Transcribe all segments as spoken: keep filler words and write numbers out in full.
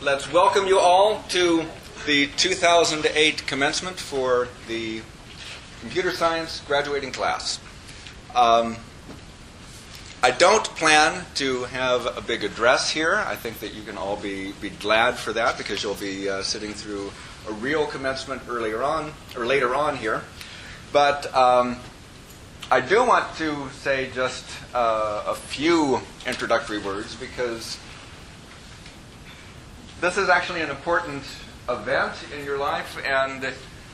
let's welcome you all to the two thousand eight commencement for the computer science graduating class. Um, I don't plan to have a big address here. I think that you can all be, be glad for that because you'll be uh, sitting through a real commencement earlier on or later on here. But um, I do want to say just uh, a few introductory words because this is actually an important event in your life, and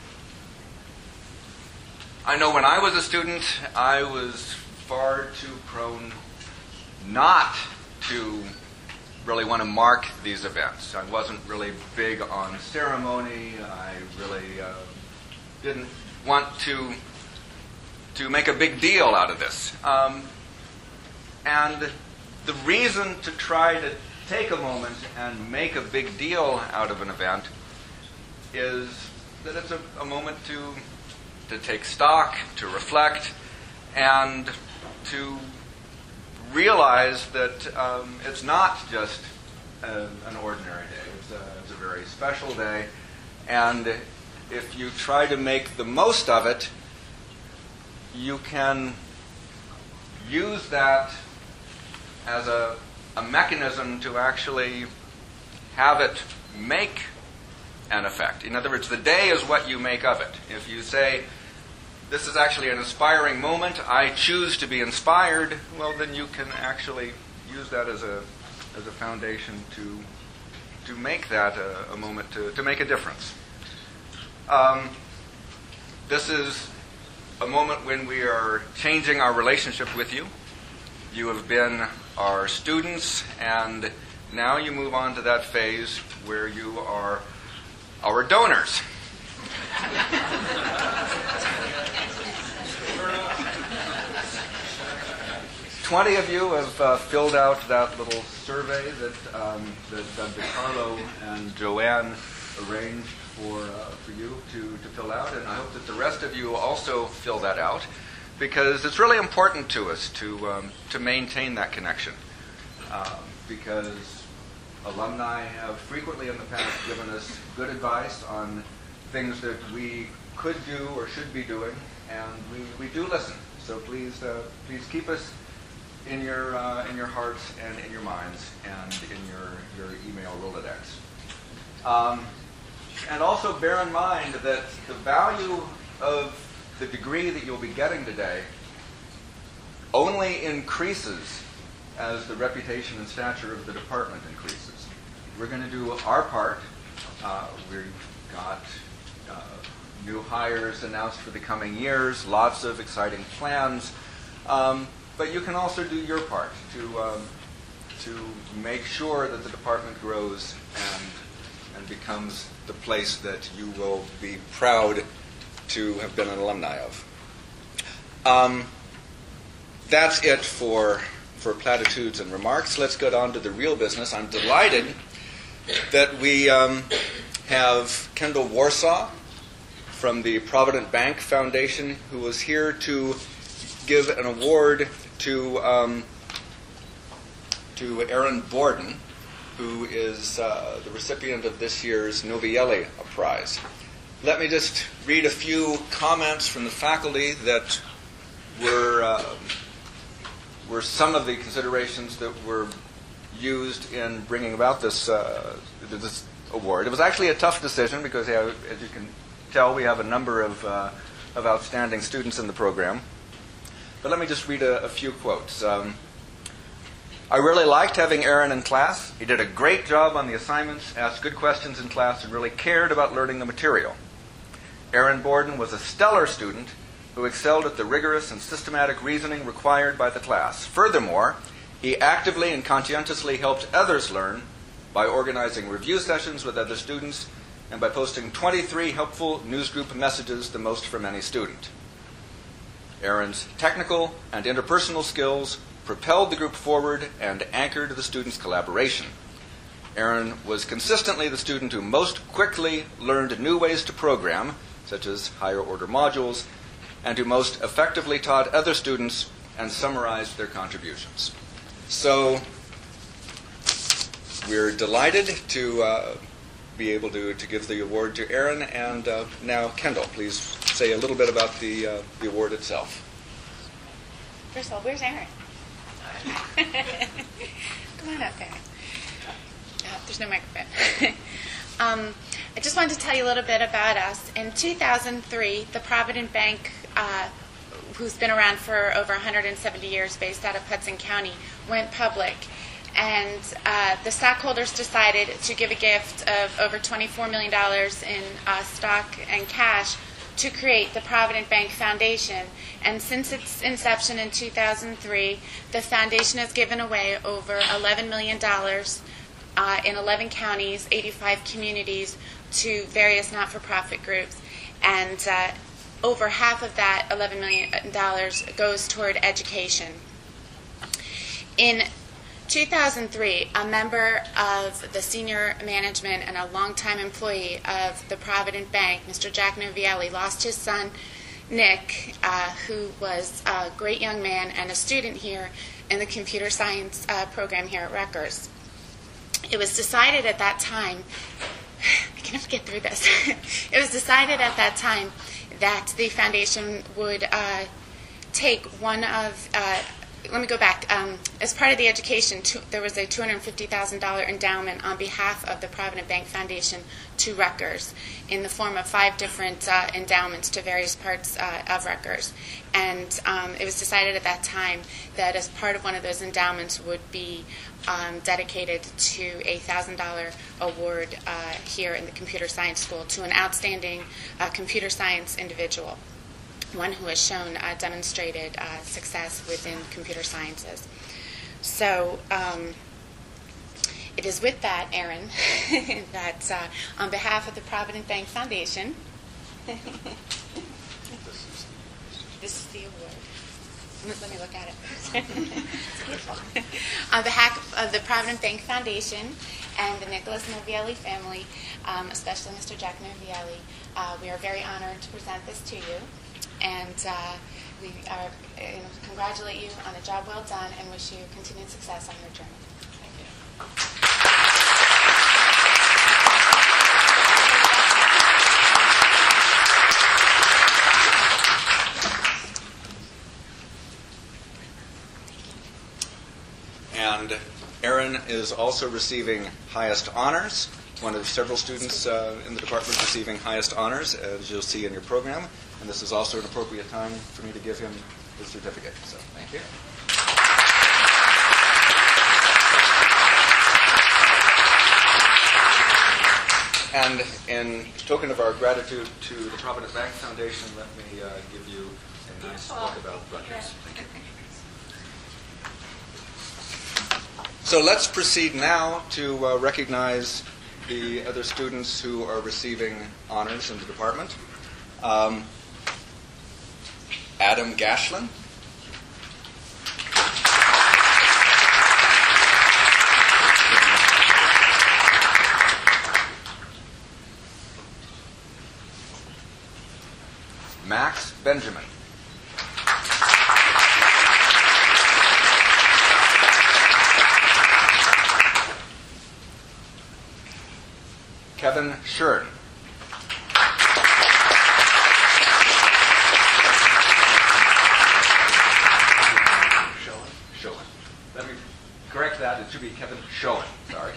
I know when I was a student, I was far too prone not to really want to mark these events. I wasn't really big on ceremony. I really uh, didn't want to to make a big deal out of this. Um, and the reason to try to take a moment and make a big deal out of an event is that it's a, a moment to to take stock, to reflect, and to realize that um, it's not just a, an ordinary day. It's a, it's a very special day, and if you try to make the most of it, you can use that as a, a mechanism to actually have it make an effect. In other words, the day is what you make of it. If you say, this is actually an inspiring moment, I choose to be inspired, well, then you can actually use that as a as a foundation to to make that a, a moment to, to make a difference. Um, this is a moment when we are changing our relationship with you. You have been our students, and now you move on to that phase where you are our donors. Twenty of you have uh, filled out that little survey that um, that uh, DeCarlo and Joanne arranged for uh, for you to, to fill out, and I hope that the rest of you also fill that out, because it's really important to us to um, to maintain that connection, uh, because alumni have frequently in the past given us good advice on things that we could do or should be doing, and we, we do listen. So please uh, please keep us in your uh, in your hearts and in your minds and in your, your email Rolodex. Um, and also bear in mind that the value of the degree that you'll be getting today only increases as the reputation and stature of the department increases. We're going to do our part. Uh, we've got uh, new hires announced for the coming years, lots of exciting plans. Um, But you can also do your part to um, to make sure that the department grows and and becomes the place that you will be proud to have been an alumni of. Um, that's it for for platitudes and remarks. Let's go on to the real business. I'm delighted that we um, have Kendall Warsaw from the Provident Bank Foundation, who was here to give an award to um, to Aaron Borden, who is uh, the recipient of this year's Novielli Prize. Let me just read a few comments from the faculty that were uh, were some of the considerations that were used in bringing about this uh, this award. It was actually a tough decision because, yeah, as you can tell, we have a number of uh, of outstanding students in the program. But let me just read a, a few quotes. Um, I really liked having Aaron in class. He did a great job on the assignments, asked good questions in class, and really cared about learning the material. Aaron Borden was a stellar student who excelled at the rigorous and systematic reasoning required by the class. Furthermore, he actively and conscientiously helped others learn by organizing review sessions with other students and by posting twenty-three helpful newsgroup messages, the most from any student. Aaron's technical and interpersonal skills propelled the group forward and anchored the students' collaboration. Aaron was consistently the student who most quickly learned new ways to program, such as higher-order modules, and who most effectively taught other students and summarized their contributions. So we're delighted to uh, be able to, to give the award to Aaron. And uh, now, Kendall, please say a little bit about the, uh, the award itself. First of all, where's Aaron? Come on up there. Uh, there's no microphone. um, I just wanted to tell you a little bit about us. In two thousand three, the Provident Bank, uh, who's been around for over one hundred seventy years, based out of Hudson County, went public. And uh, the stockholders decided to give a gift of over twenty-four million dollars in uh, stock and cash to create the Provident Bank Foundation. And since its inception in two thousand three, the foundation has given away over eleven million dollars uh, in eleven counties, eighty-five communities, to various not-for-profit groups. And uh, over half of that eleven million dollars goes toward education. In two thousand three, a member of the senior management and a longtime employee of the Provident Bank, Mister Jack Novielli, lost his son, Nick, uh, who was a great young man and a student here in the computer science uh, program here at Rutgers. It was decided at that time, I can never get through this, it was decided at that time that the foundation would uh, take one of, uh, let me go back. Um, as part of the education, two, there was a two hundred fifty thousand dollars endowment on behalf of the Provident Bank Foundation to Rutgers in the form of five different uh, endowments to various parts uh, of Rutgers. And um, it was decided at that time that as part of one of those endowments would be um, dedicated to a one thousand dollars award uh, here in the Computer Science School to an outstanding uh, computer science individual, one who has shown uh, demonstrated uh, success within computer sciences. So um, it is with that, Aaron, that uh, on behalf of the Provident Bank Foundation, this is the award. Let me look at it. It's beautiful. On behalf of the Provident Bank Foundation and the Nicholas Novielli family, um, especially Mister Jack Novielli, uh, we are very honored to present this to you. And uh, we are, you know, congratulate you on a job well done and wish you continued success on your journey. Thank you. And Aaron is also receiving highest honors, one of several students uh, in the department receiving highest honors, as you'll see in your program. And this is also an appropriate time for me to give him his certificate. So thank you. And in token of our gratitude to the Provident Bank Foundation, let me uh, give you a nice book about Rutgers. Thank you. So let's proceed now to uh, recognize the other students who are receiving honors in the department. Um, Adam Gashlin. Max Benjamin. Kevin Schern. Schoen. Let me correct that. It should be Kevin Schoen. Sorry.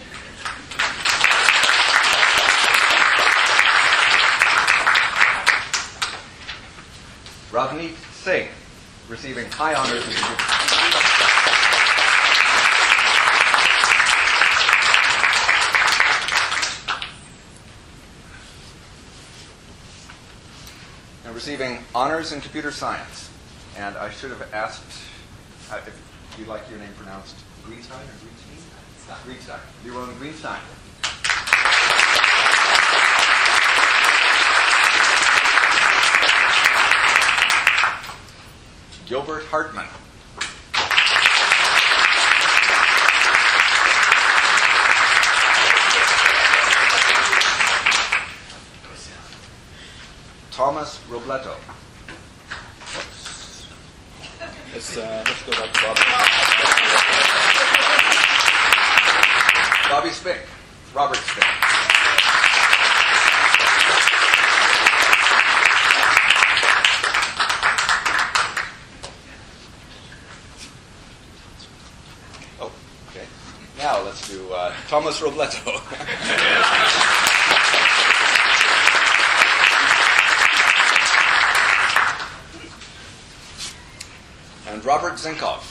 Ravneet Singh, receiving high honors in computer and receiving honors in computer science. And I should have asked uh, if you'd like your name pronounced Greenstein or Greenstein? Greenstein. Jeroen Greenstein. Gilbert Hartman. Thomas Robleto. Let's, uh, let's go back to Bob. Bobby Spink, Robert Spink. Oh, okay. Now let's do uh, Thomas Robleto. And Robert Zinkoff.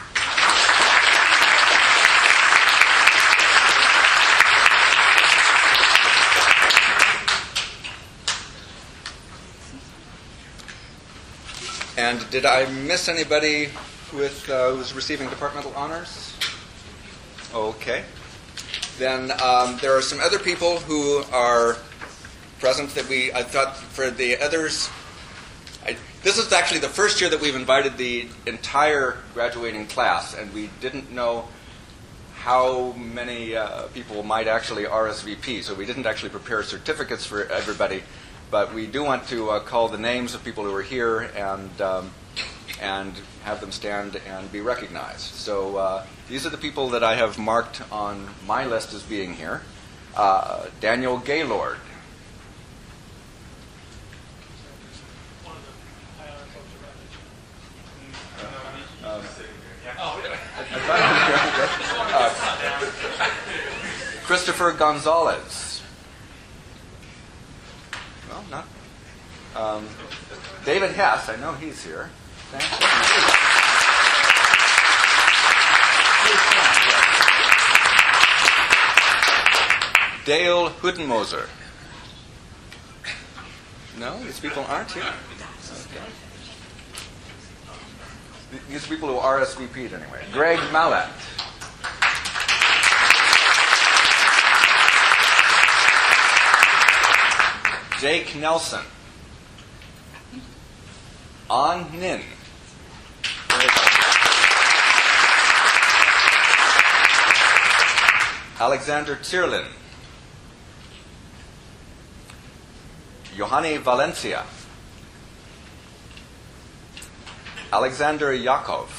And did I miss anybody with uh, who's receiving departmental honors? Okay. Then um, there are some other people who are present that we, I thought for the others, I, this is actually the first year that we've invited the entire graduating class, and we didn't know how many uh, people might actually R S V P, so we didn't actually prepare certificates for everybody. But we do want to uh, call the names of people who are here and um, and have them stand and be recognized. So uh, these are the people that I have marked on my list as being here. Uh, Daniel Gaylord. Uh, uh, Christopher Gonzalez. Well, not. Um, David Hess, I know he's here. Thanks. Dale Hudenmoser. No, these people aren't here. Okay. These people who R S V P'd anyway. Greg Mallet. Jake Nelson. An Nin. Alexander Tirlin. Johanny Valencia. Alexander Yakov.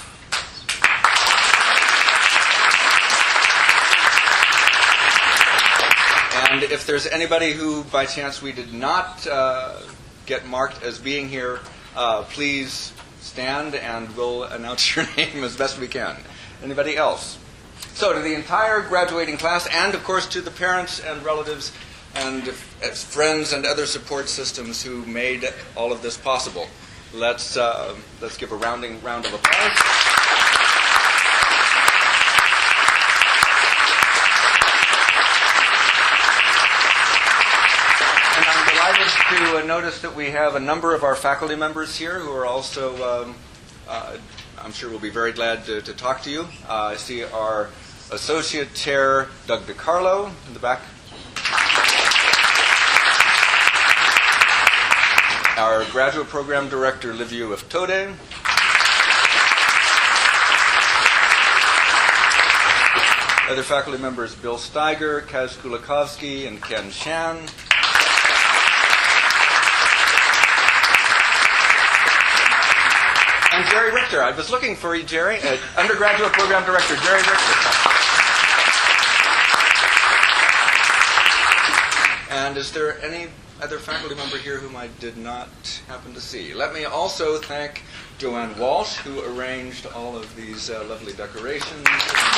And if there's anybody who, by chance, we did not uh, get marked as being here, uh, please stand and we'll announce your name as best we can. Anybody else? So to the entire graduating class, and of course to the parents and relatives and friends and other support systems who made all of this possible, let's uh, let's give a rounding round of applause. To uh, notice that we have a number of our faculty members here who are also, um, uh, I'm sure will be very glad to, to talk to you. Uh, I see our Associate Chair, Doug DiCarlo, in the back. Our Graduate Program Director, Liviu Iftode. Other faculty members, Bill Steiger, Kaz Kulikovsky, and Ken Shan. And Jerry Richter. I was looking for you, Jerry. Uh, Undergraduate Program Director, Jerry Richter. And is there any other faculty member here whom I did not happen to see? Let me also thank Joanne Walsh, who arranged all of these uh, lovely decorations.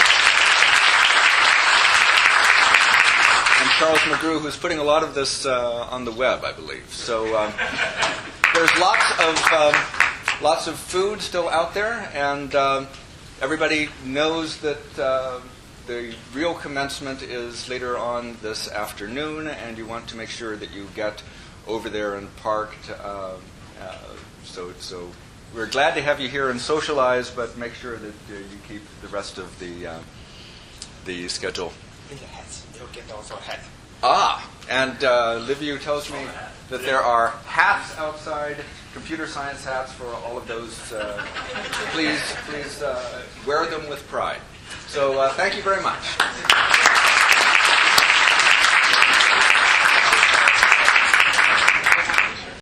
And Charles McGrew, who's putting a lot of this uh, on the web, I believe. So um, there's lots of... Um, Lots of food still out there, and uh, everybody knows that uh, the real commencement is later on this afternoon, and you want to make sure that you get over there and parked. Uh, uh, so, so we're glad to have you here and socialize, but make sure that uh, you keep the rest of the uh, the schedule. The hats. You'll get also a hat. Ah, and uh, Liviu tells me that there are hats outside. Computer science hats for all of those. Uh, please, please uh, wear them with pride. So uh, thank you very much.